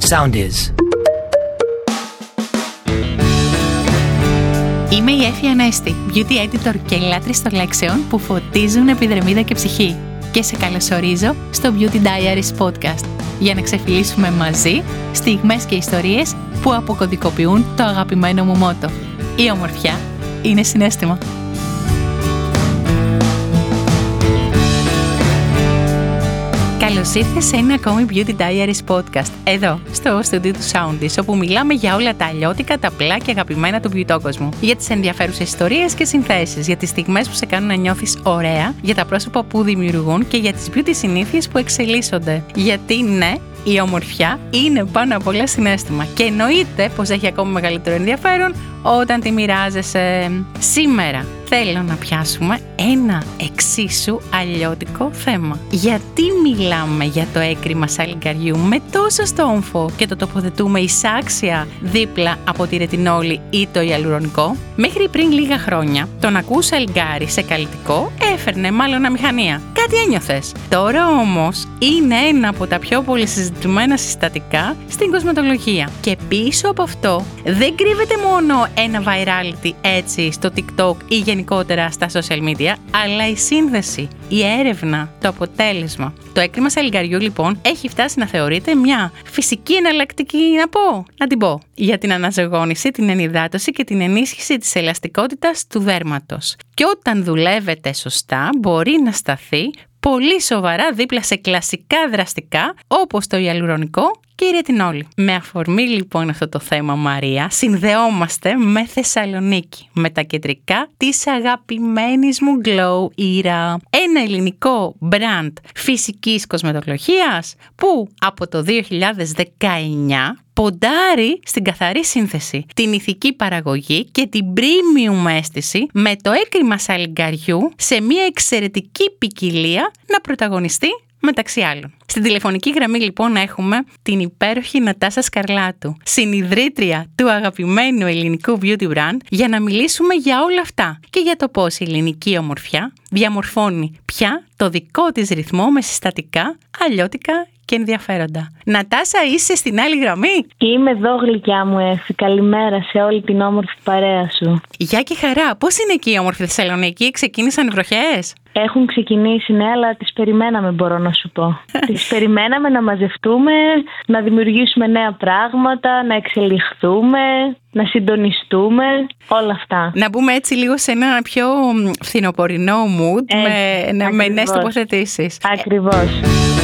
sound is. Είμαι η Έφη Ανέστη, beauty editor και λάτρης των λέξεων που φωτίζουν επιδερμίδα και ψυχή. Και σε καλωσορίζω στο Beauty Diaries podcast, για να ξεφυλίσουμε μαζί στιγμές και ιστορίες που αποκωδικοποιούν το αγαπημένο μου μότο. Η ομορφιά είναι συναίσθημα. Καλώς ήρθες σε ένα ακόμη Beauty Diaries podcast, εδώ, στο στούντιο του Soundis, όπου μιλάμε για όλα τα αλλιώτικα, τα απλά και αγαπημένα του beautocosμου. Για τις ενδιαφέρουσες ιστορίες και συνθέσεις, για τις στιγμές που σε κάνουν να νιώθεις ωραία, για τα πρόσωπα που δημιουργούν και για τις beauty συνήθειες που εξελίσσονται. Γιατί ναι, η ομορφιά είναι πάνω απ' όλα συναίσθημα και εννοείται πως έχει ακόμη μεγαλύτερο ενδιαφέρον όταν τη μοιράζεσαι. Σήμερα θέλω να πιάσουμε ένα εξίσου αλλιώτικο θέμα. Γιατί μιλάμε για το έκρημα σαλιγκαριού με τόσο στόμφο και το τοποθετούμε εισάξια δίπλα από τη ρετινόλη ή το ιαλουρονικό? Μέχρι πριν λίγα χρόνια, το να ακούς σαλιγκάρι σε καλλιτικό έφερνε μάλλον αμηχανία. Κάτι ένιωθες. Τώρα όμως είναι ένα από τα πιο πολύ συζητημένα συστατικά στην κοσμετολογία. Και πίσω από αυτό δεν κρύβεται μόνο ένα virality έτσι στο TikTok ή γενικότερα στα social media, αλλά η σύνδεση, η έρευνα, το αποτέλεσμα. Το έκρημα σαλιγκαριού λοιπόν έχει φτάσει να θεωρείται μια φυσική εναλλακτική, να την πω, για την αναζωογόνηση, την ενυδάτωση και την ενίσχυση της ελαστικότητας του δέρματος. Και όταν δουλεύεται σωστά μπορεί να σταθεί πολύ σοβαρά δίπλα σε κλασικά δραστικά όπως το ιαλουρονικό και η ρετινόλη. Με αφορμή λοιπόν αυτό το θέμα, Μαρία, συνδεόμαστε με Θεσσαλονίκη, με τα κεντρικά της αγαπημένης μου Glow Era. Ένα ελληνικό brand φυσικής κοσμετολογίας που από το 2019 ποντάρει στην καθαρή σύνθεση, την ηθική παραγωγή και την premium αίσθηση με το έκρημα σαλιγκαριού σε μια εξαιρετική ποικιλία να πρωταγωνιστεί μεταξύ άλλων. Στην τηλεφωνική γραμμή λοιπόν έχουμε την υπέροχη Νατάσα Σκαρλάτου, συνιδρύτρια του αγαπημένου ελληνικού beauty brand, για να μιλήσουμε για όλα αυτά και για το πώς η ελληνική ομορφιά διαμορφώνει πια το δικό της ρυθμό με συστατικά, αλλιώτικα και ενδιαφέροντα. Νατάσα, είσαι στην άλλη γραμμή? Είμαι εδώ, γλυκιά μου Έφη. Καλημέρα σε όλη την όμορφη παρέα σου. Γεια και χαρά. Πώς είναι εκεί η όμορφη Θεσσαλονίκη? Ξεκίνησαν οι βροχές? Έχουν ξεκινήσει, ναι, αλλά τις περιμέναμε, μπορώ να σου πω. Τις περιμέναμε να μαζευτούμε, να δημιουργήσουμε νέα πράγματα, να εξελιχθούμε, να συντονιστούμε, όλα αυτά. Να μπούμε έτσι λίγο σε ένα πιο φθινοπορεινό mood, με νέες τοποθετήσεις. Ακριβώς.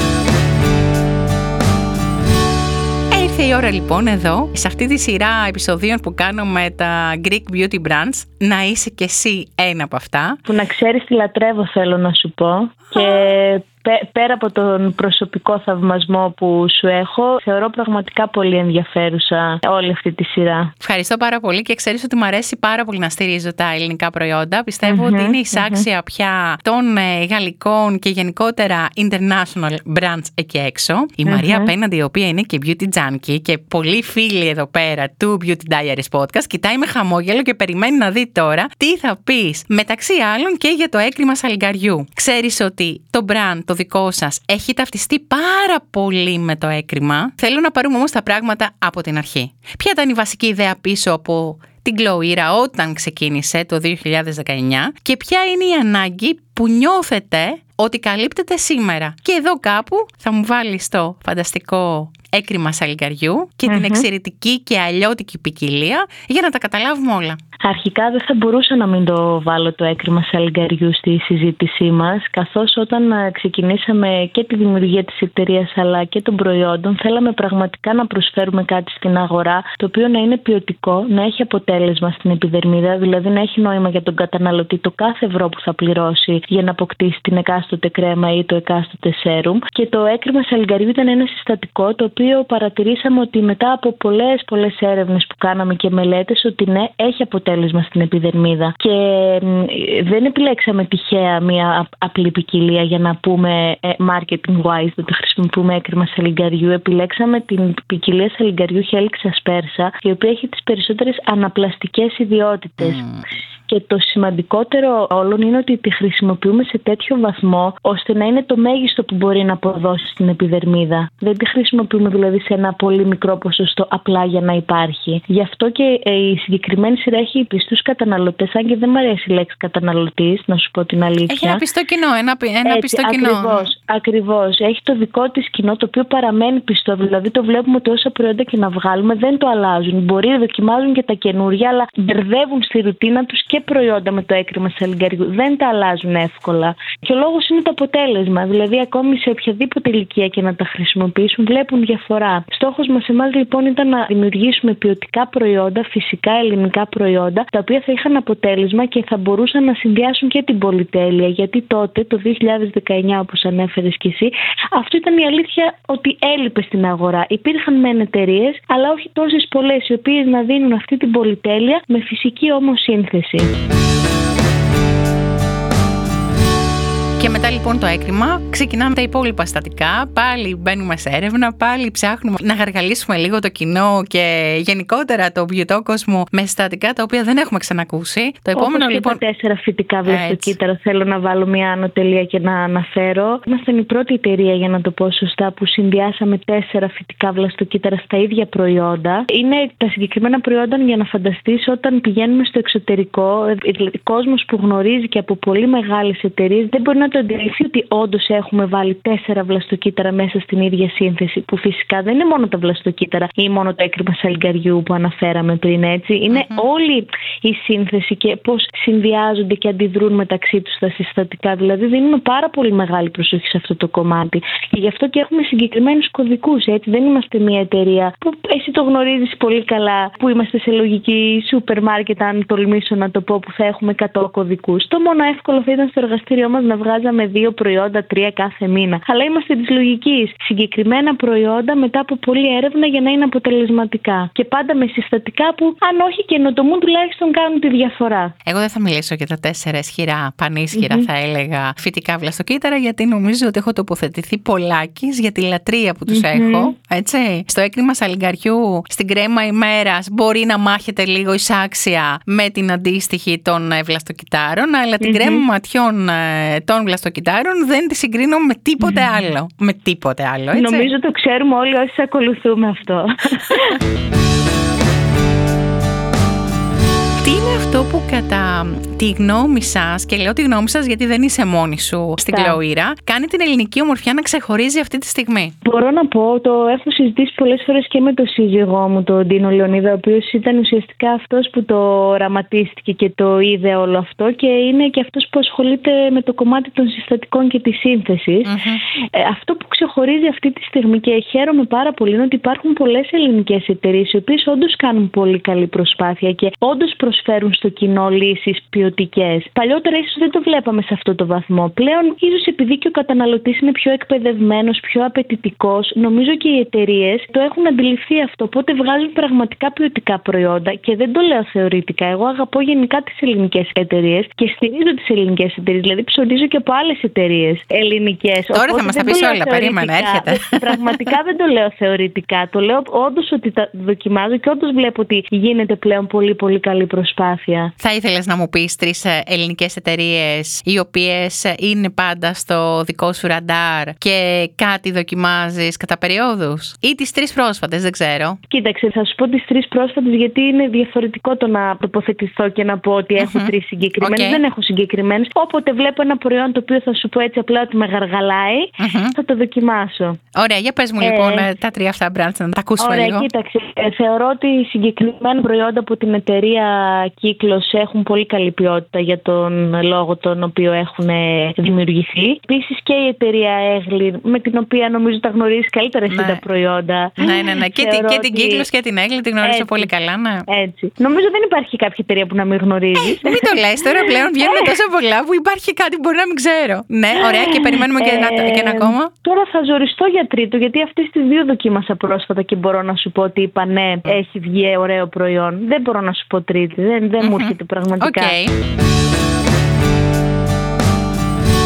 Ήρθε η ώρα λοιπόν εδώ, σε αυτή τη σειρά επεισοδίων που κάνω με τα Greek Beauty Brands, να είσαι κι εσύ ένα από αυτά. Που να ξέρεις τι λατρεύω, θέλω να σου πω. Και πέρα από τον προσωπικό θαυμασμό που σου έχω, θεωρώ πραγματικά πολύ ενδιαφέρουσα όλη αυτή τη σειρά. Ευχαριστώ πάρα πολύ και ξέρεις ότι μου αρέσει πάρα πολύ να στηρίζω τα ελληνικά προϊόντα. Πιστεύω ότι είναι εισάξια πια των γαλλικών και γενικότερα international brands εκεί έξω. Η Μαρία απέναντι, η οποία είναι και beauty junkie και πολύ φίλη εδώ πέρα του Beauty Diaries podcast, κοιτάει με χαμόγελο και περιμένει να δει τώρα τι θα πεις μεταξύ άλλων και για το έκρημα σαλιγκαριού. Ξέρεις ότι το brand, το δικό σας, έχει ταυτιστεί πάρα πολύ με το έκρημα. Θέλω να πάρουμε όμως τα πράγματα από την αρχή. Ποια ήταν η βασική ιδέα πίσω από την Glow Era όταν ξεκίνησε το 2019 και ποια είναι η ανάγκη που νιώθετε ότι καλύπτεται σήμερα? Και εδώ κάπου θα μου βάλεις το φανταστικό έκρημα σαλιγκαριού και την εξαιρετική και αλλιώτικη ποικιλία για να τα καταλάβουμε όλα. Αρχικά δεν θα μπορούσα να μην το βάλω το έκρημα σαλιγκαριού στη συζήτησή μας, καθώς όταν ξεκινήσαμε και τη δημιουργία της εταιρείας αλλά και των προϊόντων, θέλαμε πραγματικά να προσφέρουμε κάτι στην αγορά το οποίο να είναι ποιοτικό, να έχει αποτέλεσμα στην επιδερμίδα, δηλαδή να έχει νόημα για τον καταναλωτή το κάθε ευρώ που θα πληρώσει για να αποκτήσει την εκάστοτε κρέμα ή το εκάστοτε σέρουμ. Και το έκρημα σαλιγκαριού ήταν ένα συστατικό το οποίο παρατηρήσαμε ότι μετά από πολλές έρευνες που κάναμε και μελέτες, ότι ναι, έχει αποτέλεσμα στην επιδερμίδα. Και δεν επιλέξαμε τυχαία μια απλή ποικιλία για να πούμε marketing wise, δεν το χρησιμοποιούμε έκρημα σαλιγκαριού. Επιλέξαμε την ποικιλία σαλιγκαριού Helix Aspersa, η οποία έχει τις περισσότερες αναπλαστικές ιδιότητες. Και το σημαντικότερο όλων είναι ότι τη χρησιμοποιούμε σε τέτοιο βαθμό ώστε να είναι το μέγιστο που μπορεί να αποδώσει στην επιδερμίδα. Δεν τη χρησιμοποιούμε δηλαδή σε ένα πολύ μικρό ποσοστό απλά για να υπάρχει. Γι' αυτό και η συγκεκριμένη σειρά έχει πιστούς καταναλωτές, αν και δεν μου αρέσει η λέξη καταναλωτής, να σου πω την αλήθεια. Έχει ένα πιστό κοινό, ένα πιστό κοινό. Ακριβώς. Έχει το δικό της κοινό, το οποίο παραμένει πιστό. Δηλαδή το βλέπουμε ότι όσα προϊόντα και να βγάλουμε δεν το αλλάζουν. Μπορεί να δοκιμάζουν και τα καινούργια, αλλά μπερδεύουν στη ρουτίνα τους και προϊόντα με το έκρημα σαλιγκαριού. Δεν τα αλλάζουν εύκολα. Και ο λόγος είναι το αποτέλεσμα. Δηλαδή, ακόμη σε οποιαδήποτε ηλικία και να τα χρησιμοποιήσουν, βλέπουν διαφορά. Στόχος μας εμάς λοιπόν ήταν να δημιουργήσουμε ποιοτικά προϊόντα, φυσικά ελληνικά προϊόντα, τα οποία θα είχαν αποτέλεσμα και θα μπορούσαν να συνδυάσουν και την πολυτέλεια. Γιατί τότε, το 2019, όπως ανέφερες κι εσύ, αυτό ήταν η αλήθεια ότι έλειπε στην αγορά. Υπήρχαν μεν εταιρείες, αλλά όχι τόσες πολλές, οι οποίες να δίνουν αυτή την πολυτέλεια με φυσική όμως σύνθεση. Και μετά λοιπόν το έκρημα, ξεκινάμε τα υπόλοιπα συστατικά. Πάλι μπαίνουμε σε έρευνα, πάλι ψάχνουμε να γαργαλίσουμε λίγο το κοινό και γενικότερα το ποιοτό κόσμο με συστατικά τα οποία δεν έχουμε ξανακούσει. Το επόμενο όπως λοιπόν. Και τα 4 φυτικά βλαστοκύτταρα, θέλω να βάλω μια άνω τελεία και να αναφέρω. Ήμασταν η πρώτη εταιρεία, για να το πω σωστά, που συνδυάσαμε 4 φυτικά βλαστοκύτταρα στα ίδια προϊόντα. Είναι τα συγκεκριμένα προϊόντα, για να φανταστείς, όταν πηγαίνουμε στο εξωτερικό, ο κόσμος που γνωρίζει και από πολύ μεγάλες εταιρείες δεν μπορεί να το αντιληφθεί ότι όντως έχουμε βάλει 4 βλαστοκύτταρα μέσα στην ίδια σύνθεση. Που φυσικά δεν είναι μόνο τα βλαστοκύτταρα ή μόνο το έκρημα σαλιγκαριού που αναφέραμε πριν, έτσι. Είναι όλη η σύνθεση και πώς συνδυάζονται και αντιδρούν μεταξύ τους τα συστατικά. Δηλαδή, δίνουμε πάρα πολύ μεγάλη προσοχή σε αυτό το κομμάτι. Και γι' αυτό και έχουμε συγκεκριμένους κωδικούς, έτσι. Δεν είμαστε μια εταιρεία που εσύ το γνωρίζεις πολύ καλά, που είμαστε σε λογική σούπερ μάρκετ, αν τολμήσω να το πω, που θα έχουμε 100 κωδικούς. Το μόνο εύκολο θα ήταν στο εργαστήριό μας να βγάζαμε 2 προϊόντα, 3 κάθε μήνα. Αλλά είμαστε της λογικής. Συγκεκριμένα προϊόντα μετά από πολλή έρευνα για να είναι αποτελεσματικά. Και πάντα με συστατικά που, αν όχι καινοτομούν, τουλάχιστον κάνουν τη διαφορά. Εγώ δεν θα μιλήσω για τα 4 ισχυρά, πανίσχυρα θα έλεγα, φυτικά βλαστοκύτταρα, γιατί νομίζω ότι έχω τοποθετηθεί πολλάκις για τη λατρεία που τους έχω. Έτσι. Στο έκρημα σαλιγκαριού, στην κρέμα ημέρας, μπορεί να μάχεται λίγο εισάξια με την αντίστοιχη των βλαστοκυτάρων, αλλά την κρέμα ματιών των βλαστοκυτάρων δεν τη συγκρίνω με τίποτε άλλο. Με τίποτε άλλο, έτσι. Νομίζω το ξέρουμε όλοι όσοι ακολουθούμε αυτό. Τι είναι αυτό που κατά τη γνώμη σας, και λέω τη γνώμη σας γιατί δεν είσαι μόνη σου στην Κλωήρα, κάνει την ελληνική ομορφιά να ξεχωρίζει αυτή τη στιγμή? Μπορώ να πω, το έχω συζητήσει πολλές φορές και με τον σύζυγό μου, τον Ντίνο Λεωνίδα, ο οποίος ήταν ουσιαστικά αυτός που το οραματίστηκε και το είδε όλο αυτό, και είναι και αυτός που ασχολείται με το κομμάτι των συστατικών και της σύνθεσης. Αυτό που ξεχωρίζει αυτή τη στιγμή, και χαίρομαι πάρα πολύ, είναι ότι υπάρχουν πολλές ελληνικές εταιρείες οι οποίες όντως κάνουν πολύ καλή προσπάθεια και όντως προσφέρουν στο κοινό λύσεις ποιοτικές. Παλιότερα ίσως δεν το βλέπαμε σε αυτό το βαθμό. Πλέον, ίσως επειδή και ο καταναλωτής είναι πιο εκπαιδευμένος, πιο απαιτητικός, νομίζω και οι εταιρείες το έχουν αντιληφθεί αυτό. Οπότε βγάζουν πραγματικά ποιοτικά προϊόντα, και δεν το λέω θεωρητικά. Εγώ αγαπώ γενικά τις ελληνικές εταιρείες και στηρίζω τις ελληνικές εταιρείες. Δηλαδή, ψωνίζω και από άλλες εταιρείες ελληνικές. Τώρα θα μας τα πεις όλα. Περίμενα, έρχεται. Πραγματικά δεν το λέω θεωρητικά. Το λέω όντως ότι τα δοκιμάζω και όντως βλέπω ότι γίνεται πλέον πολύ πολύ καλή προσπάθεια. Θα ήθελες να μου πεις 3 ελληνικές εταιρείες οι οποίες είναι πάντα στο δικό σου ραντάρ και κάτι δοκιμάζεις κατά περιόδους, ή τις 3 πρόσφατες, δεν ξέρω? Κοίταξε, θα σου πω τις 3 πρόσφατες, γιατί είναι διαφορετικό το να τοποθετηθώ και να πω ότι έχω 3 συγκεκριμένες. Δεν έχω συγκεκριμένες. Όποτε βλέπω ένα προϊόν το οποίο θα σου πω έτσι απλά ότι με γαργαλάει, θα το δοκιμάσω. Ωραία, για πες μου λοιπόν τα 3 αυτά brands, να τα ακούσουμε λίγο. Ωραία, κοίταξε. Θεωρώ ότι συγκεκριμένα προϊόντα από την εταιρεία Κύκλος έχουν πολύ καλή ποιότητα για τον λόγο τον οποίο έχουν δημιουργηθεί. Επίσης και η εταιρεία Έγλη, με την οποία νομίζω τα γνωρίζεις καλύτερα εσύ τα προϊόντα. Ναι. Και την Κύκλος και την Έγλη την γνωρίζω πολύ καλά, ναι. Έτσι. Νομίζω δεν υπάρχει κάποια εταιρεία που να μην γνωρίζεις. Μην το λες, τώρα πλέον βγαίνουν τόσο πολλά που υπάρχει κάτι που μπορεί να μην ξέρω. Ναι, ωραία, και περιμένουμε και ένα ακόμα. Τώρα θα ζοριστώ για τρίτο, γιατί αυτές τις 2 δοκίμασα πρόσφατα και μπορώ να σου πω ότι είπα ναι, έχει βγει ωραίο προϊόν. Δεν μπορώ να σου πω τρίτη, δεν μου έρχεται πραγματικά. Θα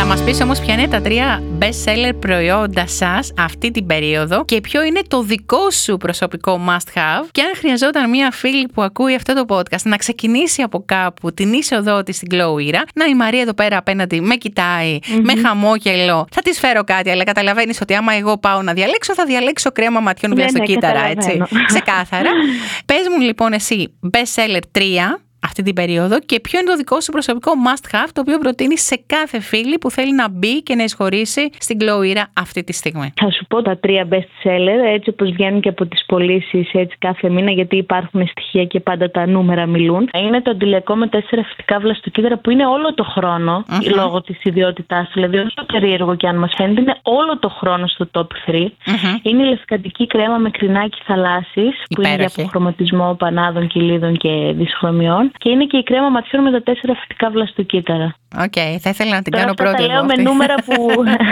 μας πεις όμως ποια είναι τα 3 best seller προϊόντα σας αυτή την περίοδο και ποιο είναι το δικό σου προσωπικό must have, και αν χρειαζόταν μια φίλη που ακούει αυτό το podcast να ξεκινήσει από κάπου την είσοδό της στην Glow Era, να η Μαρία εδώ πέρα απέναντι με κοιτάει με χαμόγελο, θα της φέρω κάτι, αλλά καταλαβαίνεις ότι άμα εγώ πάω να διαλέξω, θα διαλέξω κρέμα ματιών βλαστοκύτταρα, έτσι. Ξεκάθαρα. Πες μου λοιπόν εσύ best seller 3 αυτή την περίοδο και ποιο είναι το δικό σου προσωπικό must have, το οποίο προτείνεις σε κάθε φίλη που θέλει να μπει και να εισχωρήσει στην Glow Era αυτή τη στιγμή. Θα σου πω τα 3 best seller, έτσι όπως βγαίνουν και από τις πωλήσεις έτσι κάθε μήνα, γιατί υπάρχουν στοιχεία και πάντα τα νούμερα μιλούν. Είναι το αντιλιακό με 4 φυτικά βλαστοκύτταρα που είναι όλο το χρόνο λόγω της ιδιότητάς του. Δηλαδή, όσο περίεργο και αν μας φαίνεται, είναι όλο το χρόνο στο top 3. Είναι η λευκαντική κρέμα με κρινάκι θαλάσσης, που είναι για αποχρωματισμό πανάδων, κοιλίδων και δυσχρωμιών. Και είναι και η κρέμα ματιών με τα 4 φυτικά βλαστοκύτταρα. Θα ήθελα να την κάνω πρώτη. Τα λέω με νούμερα που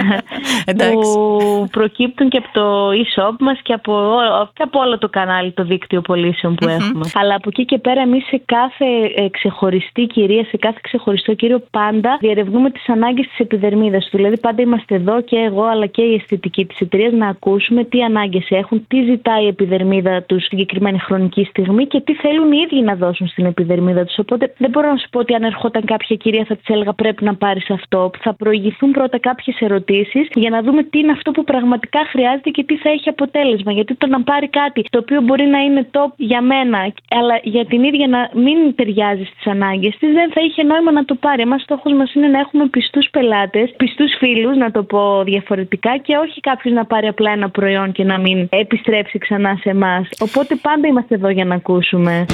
προκύπτουν και από το e-shop μας και από όλο το κανάλι, το δίκτυο πωλήσεων που έχουμε. Αλλά από εκεί και πέρα, εμείς σε κάθε ξεχωριστή κυρία, σε κάθε ξεχωριστό κύριο, πάντα διερευνούμε τις ανάγκες της επιδερμίδας του. Δηλαδή, πάντα είμαστε εδώ και εγώ, αλλά και η αισθητική της εταιρείας, να ακούσουμε τι ανάγκες έχουν, τι ζητάει η επιδερμίδα τους συγκεκριμένη χρονική στιγμή και τι θέλουν οι ίδιοι να δώσουν στην επιδερμίδα τους. Οπότε δεν μπορώ να σου πω ότι αν ερχόταν κάποια κυρία θα της έλεγα πρέπει να πάρεις αυτό. Θα προηγηθούν πρώτα κάποιες ερωτήσεις για να δούμε τι είναι αυτό που πραγματικά χρειάζεται και τι θα έχει αποτέλεσμα. Γιατί το να πάρει κάτι το οποίο μπορεί να είναι top για μένα, αλλά για την ίδια να μην ταιριάζει στις ανάγκες της, δεν θα είχε νόημα να το πάρει. Εμάς στόχος μας είναι να έχουμε πιστούς πελάτες, πιστούς φίλους, να το πω διαφορετικά, και όχι κάποιος να πάρει απλά ένα προϊόν και να μην επιστρέψει ξανά σε εμάς. Οπότε πάντα είμαστε εδώ για να ακούσουμε.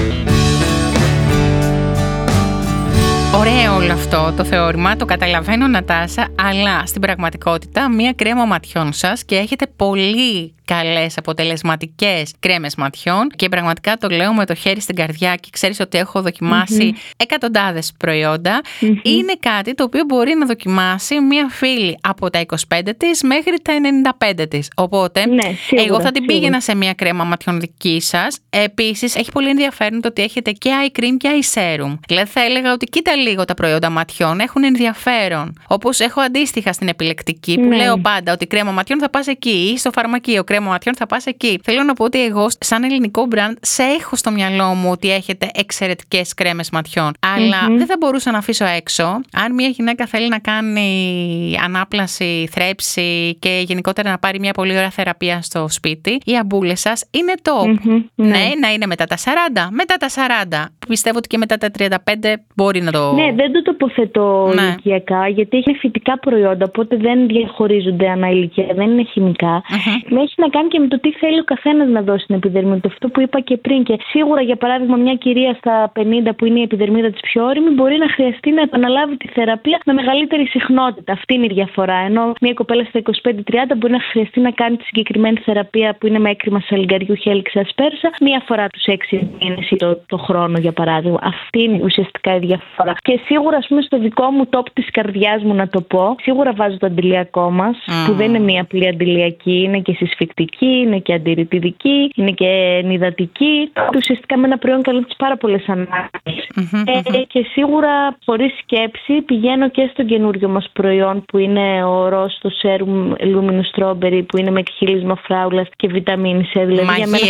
Ωραίο όλο αυτό το θεώρημα, το καταλαβαίνω Νατάσα, αλλά στην πραγματικότητα μία κρέμα ματιών σας και έχετε πολύ καλές αποτελεσματικές κρέμες ματιών και πραγματικά το λέω με το χέρι στην καρδιά και ξέρεις ότι έχω δοκιμάσει εκατοντάδες προϊόντα. Είναι κάτι το οποίο μπορεί να δοκιμάσει μία φίλη από τα 25 της μέχρι τα 95 της. Οπότε σίγουρα, εγώ θα την πήγαινα σε μία κρέμα ματιών δική σας. Επίσης έχει πολύ ενδιαφέρον το ότι έχετε και eye cream και eye serum. Δηλαδή θα έλεγα ότι κοίτα λίγο τα προϊόντα ματιών, έχουν ενδιαφέρον. Όπως έχω αντίστοιχα στην επιλεκτική που λέω πάντα ότι κρέμα ματιών θα πας εκεί, ή στο φαρμακείο κρέμα ματιών θα πας εκεί. Θέλω να πω ότι εγώ, σαν ελληνικό brand, σε έχω στο μυαλό μου ότι έχετε εξαιρετικές κρέμες ματιών. Αλλά δεν θα μπορούσα να αφήσω έξω. Αν μια γυναίκα θέλει να κάνει ανάπλαση, θρέψη και γενικότερα να πάρει μια πολύ ωραία θεραπεία στο σπίτι, οι αμπούλες σας είναι top. Ναι, να είναι μετά τα 40. Μετά τα 40. Πιστεύω ότι και μετά τα 35 μπορεί να το. Ναι, δεν το τοποθετώ ηλικιακά, γιατί έχει φυτικά προϊόντα, οπότε δεν διαχωρίζονται ανά ηλικία, δεν είναι χημικά. Έχει να κάνει και με το τι θέλει ο καθένας να δώσει στην επιδερμίδα. Αυτό που είπα και πριν. Και σίγουρα, για παράδειγμα, μια κυρία στα 50 που είναι η επιδερμίδα της πιο ώριμη, μπορεί να χρειαστεί να επαναλάβει τη θεραπεία με μεγαλύτερη συχνότητα. Αυτή είναι η διαφορά. Ενώ μια κοπέλα στα 25-30 μπορεί να χρειαστεί να κάνει τη συγκεκριμένη θεραπεία που είναι με έκρημα σαλιγκαριού, χέλιξ ασπέρσα, μία φορά τους 6 μήνες ή το χρόνο, για παράδειγμα. Αυτή είναι ουσιαστικά η διαφορά. Και σίγουρα, ας πούμε, στο δικό μου top της καρδιάς μου, να το πω, σίγουρα βάζω το αντιλιακό μας, που δεν είναι μία απλή αντιλιακή, είναι και συσφυκτική, είναι και αντιρρητιδική, είναι και νυδατική. Ουσιαστικά με ένα προϊόν καλύπτει πάρα πολλές ανάγκες. Και σίγουρα, χωρίς σκέψη, πηγαίνω και στο καινούριο μας προϊόν που είναι ο ροζ, το Serum Luminous Strawberry, που είναι με εκχύλισμα φράουλας και βιταμίνη C. Δηλαδή,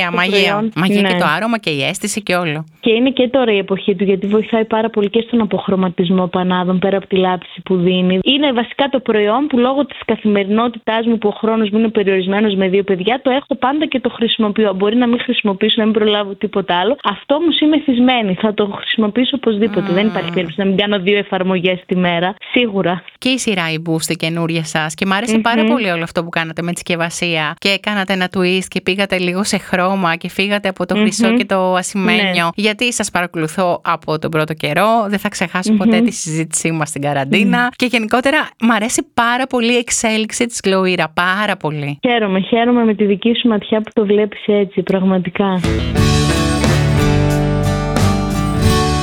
μαγεία και το άρωμα και η αίσθηση και όλο. Και είναι και τώρα η εποχή του, γιατί βοηθάει πάρα πολύ και στον αποχρωματισμό πανάδων, πέρα από τη λάψη που δίνει. Είναι βασικά το προϊόν που λόγω της καθημερινότητάς μου, που ο χρόνος μου είναι περιορισμένος με 2 παιδιά, το έχω πάντα και το χρησιμοποιώ. Μπορεί να μην χρησιμοποιήσω, να μην προλάβω τίποτα άλλο. Αυτό όμως είμαι θυσμένη. Θα το χρησιμοποιήσω οπωσδήποτε. Δεν υπάρχει περίπτωση να μην κάνω 2 εφαρμογές τη μέρα. Σίγουρα. Και η σειρά η Boost, η καινούρια σας. Και μου άρεσε πάρα πολύ όλο αυτό που κάνατε με τη συσκευασία. Και κάνατε ένα twist και πήγατε λίγο σε χρώμα και φύγατε από το χρυσό και το ασημένιο. Γιατί σας παρακολουθώ από τον πρώτο καιρό. Δεν θα ξεχάσω ποτέ τη συζήτησή μας στην καραντίνα. Και γενικότερα μου αρέσει πάρα πολύ η εξέλιξη της Glow Era. Πάρα πολύ. Χαίρομαι με τη δική σου ματιά που το βλέπεις έτσι, πραγματικά.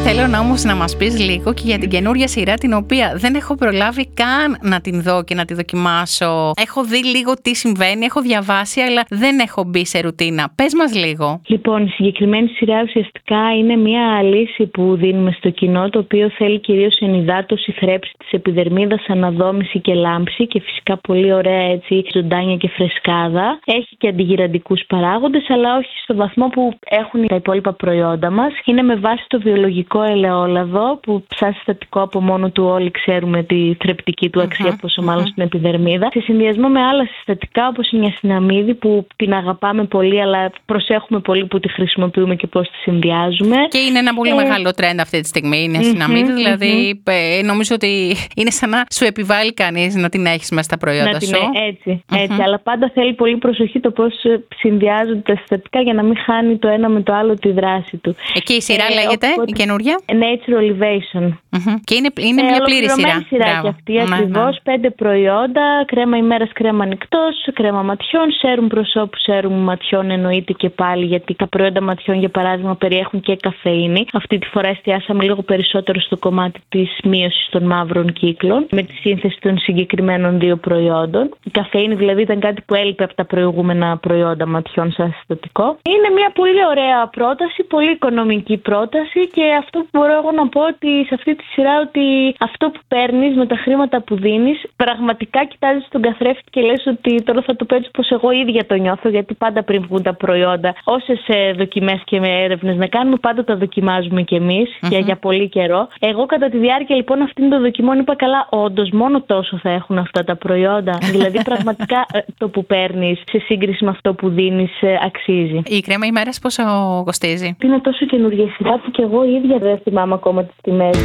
Θέλω να όμως να μας πεις λίγο και για την καινούρια σειρά, την οποία δεν έχω προλάβει καν να την δω και να τη δοκιμάσω. Έχω δει λίγο τι συμβαίνει, έχω διαβάσει, αλλά δεν έχω μπει σε ρουτίνα. Πες μας λίγο. Λοιπόν, η συγκεκριμένη σειρά ουσιαστικά είναι μια λύση που δίνουμε στο κοινό, το οποίο θέλει κυρίως ενυδάτωση, θρέψη της επιδερμίδας, αναδόμηση και λάμψη και φυσικά πολύ ωραία έτσι ζωντάνια και φρεσκάδα. Έχει και αντιγυραντικούς παράγοντες, αλλά όχι στο βαθμό που έχουν τα υπόλοιπα προϊόντα μας. Είναι με βάση το βιολογικό ελαιόλαδο, που σαν συστατικό από μόνο του όλοι ξέρουμε τη θρεπτική του αξία, πόσο μάλλον στην επιδερμίδα. Σε συνδυασμό με άλλα συστατικά, όπως η νιασιναμίδη, που την αγαπάμε πολύ, αλλά προσέχουμε πολύ που τη χρησιμοποιούμε και πώς τη συνδυάζουμε. Και είναι ένα πολύ μεγάλο τρέντ αυτή τη στιγμή η νιασιναμίδη, δηλαδή νομίζω ότι είναι σαν να σου επιβάλλει κανείς να την έχεις μέσα στα προϊόντα σου. Έτσι. Αλλά πάντα θέλει πολύ προσοχή το πώς συνδυάζονται τα συστατικά για να μην χάνει το ένα με το άλλο τη δράση του. Εκεί η σειρά λέγεται, η καινούρια. Nature Elevation. Και είναι μια πλήρη σειρά. Σειρά και αυτή ακριβώς. 5 προϊόντα, κρέμα ημέρας, κρέμα νυχτός, κρέμα ματιών, σέρουμ προσώπου, σέρουμ ματιών εννοείται και πάλι, γιατί τα προϊόντα ματιών για παράδειγμα περιέχουν και καφεΐνη. Αυτή τη φορά εστιάσαμε λίγο περισσότερο στο κομμάτι της μείωσης των μαύρων κύκλων με τη σύνθεση των συγκεκριμένων 2 προϊόντων. Η καφεΐνη δηλαδή ήταν κάτι που έλειπε από τα προηγούμενα προϊόντα ματιών σαν συστατικό. Είναι μια πολύ ωραία πρόταση, πολύ οικονομική πρόταση, και αυτό που μπορώ εγώ να πω ότι σε αυτή τη σειρά, ότι αυτό που παίρνεις με τα χρήματα που δίνεις, πραγματικά κοιτάζεις τον καθρέφτη και λες ότι τώρα θα το παίρνεις πως εγώ ίδια το νιώθω, γιατί πάντα πριν βγουν τα προϊόντα, όσες δοκιμές και με έρευνες να κάνουμε, πάντα τα δοκιμάζουμε κι εμείς για πολύ καιρό. Εγώ κατά τη διάρκεια λοιπόν αυτήν των δοκιμών είπα, καλά, όντως μόνο τόσο θα έχουν αυτά τα προϊόντα. Δηλαδή πραγματικά το που παίρνεις σε σύγκριση με αυτό που δίνεις αξίζει. Η κρέμα ημέρας πόσο κοστίζει? Είναι τόσο καινούργια σειρά που κι εγώ ίδια δεν θυμάμαι ακόμα τις τιμές.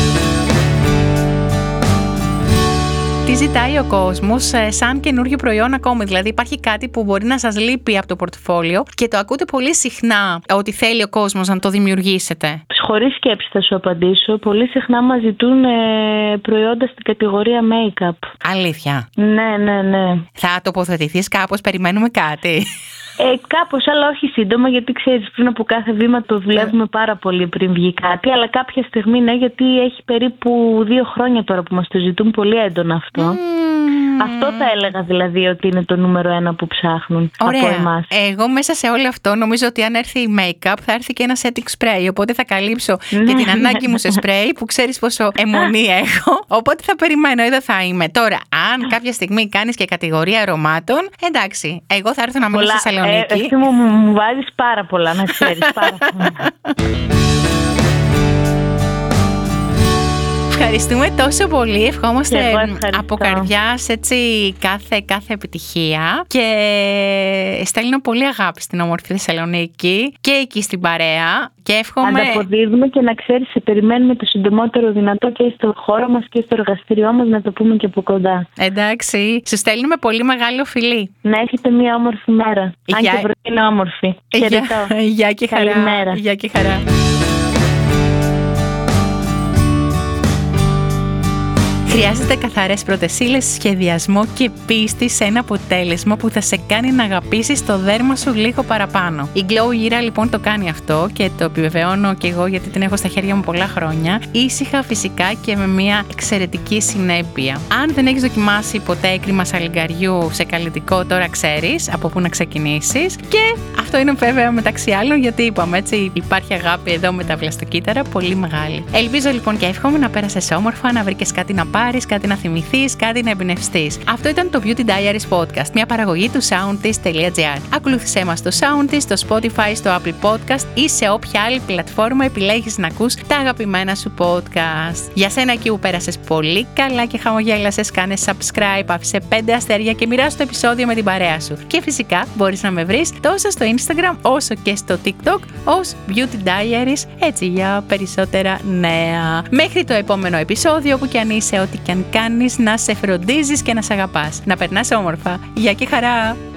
Τι ζητάει ο κόσμος σαν καινούργιο προϊόν ακόμη? Δηλαδή υπάρχει κάτι που μπορεί να σας λείπει από το πορτφόλιο και το ακούτε πολύ συχνά ότι θέλει ο κόσμος να το δημιουργήσετε? Χωρίς σκέψη θα σου απαντήσω. Πολύ συχνά μας ζητούν προϊόντα στην κατηγορία make-up. Αλήθεια? Ναι. Θα τοποθετηθείς κάπως, περιμένουμε κάτι? Κάπως, αλλά όχι σύντομα, γιατί ξέρεις, πριν από κάθε βήμα το δουλεύουμε πάρα πολύ πριν βγει κάτι, αλλά κάποια στιγμή ναι, γιατί έχει περίπου 2 χρόνια τώρα που μας το ζητούν πολύ έντονα αυτό. Αυτό θα έλεγα δηλαδή ότι είναι το νούμερο 1 που ψάχνουν. Ωραία. Από εμάς. Εγώ μέσα σε όλο αυτό νομίζω ότι αν έρθει η make-up θα έρθει και ένα setting spray, οπότε θα καλύψω και την ανάγκη μου σε spray που ξέρεις πόσο αιμονή έχω, οπότε θα περιμένω, εδώ θα είμαι. Τώρα, αν κάποια στιγμή κάνεις και κατηγορία αρωμάτων, εντάξει, εγώ θα έρθω να μείνω στη Θεσσαλονίκη. Εσύ μου βάζεις πάρα πολλά, να ξέρεις, πάρα πολλά. Ευχαριστούμε τόσο πολύ. Ευχόμαστε από καρδιάς έτσι κάθε επιτυχία και στέλνω πολύ αγάπη στην όμορφη Θεσσαλονίκη και εκεί στην παρέα. Και εύχομαι... Ανταποδίδουμε και να ξέρεις, σε περιμένουμε το συντομότερο δυνατό και στο χώρο μας και στο εργαστήριό μας, να το πούμε και από κοντά. Εντάξει, σου στέλνουμε πολύ μεγάλο φιλί. Να έχετε μια όμορφη μέρα. Αν και πρωί είναι όμορφη. Χαιρετώ. Γεια και χαρά. Καλημέρα. Γεια και χαρά. Χρειάζεται καθαρές πρωτεσίλες, σχεδιασμό και πίστη σε ένα αποτέλεσμα που θα σε κάνει να αγαπήσεις το δέρμα σου λίγο παραπάνω. Η Glow Gira λοιπόν το κάνει αυτό και το επιβεβαιώνω και εγώ, γιατί την έχω στα χέρια μου πολλά χρόνια. Ήσυχα, φυσικά και με μια εξαιρετική συνέπεια. Αν δεν έχεις δοκιμάσει ποτέ έκρημα σαλιγκαριού σε καλλιτικό, τώρα ξέρεις από πού να ξεκινήσεις. Και αυτό είναι βέβαια μεταξύ άλλων, γιατί είπαμε έτσι, υπάρχει αγάπη εδώ με τα βλαστοκύτταρα πολύ μεγάλη. Ελπίζω λοιπόν και εύχομαι να πέρασες όμορφα, να βρήκες κάτι να πάρεις, κάτι να θυμηθείς, κάτι να εμπνευστείς. Αυτό ήταν το Beauty Diaries Podcast, μια παραγωγή του soundist.gr. Ακολούθησέ μας στο Soundist, στο Spotify, στο Apple Podcast ή σε όποια άλλη πλατφόρμα επιλέγεις να ακούς τα αγαπημένα σου podcast. Για σένα εκεί που πέρασες πολύ καλά και χαμογέλασες, κάνε subscribe, άφησε 5 αστέρια και μοιράσου το επεισόδιο με την παρέα σου. Και φυσικά μπορείς να με βρεις τόσο στο Instagram όσο και στο TikTok ως Beauty Diaries, έτσι για περισσότερα νέα. Μέχρι το επόμενο επεισόδιο, που κι αν είσαι, ό,τι κι αν κάνεις, να σε φροντίζεις και να σε αγαπάς. Να περνάς όμορφα. Γεια και χαρά!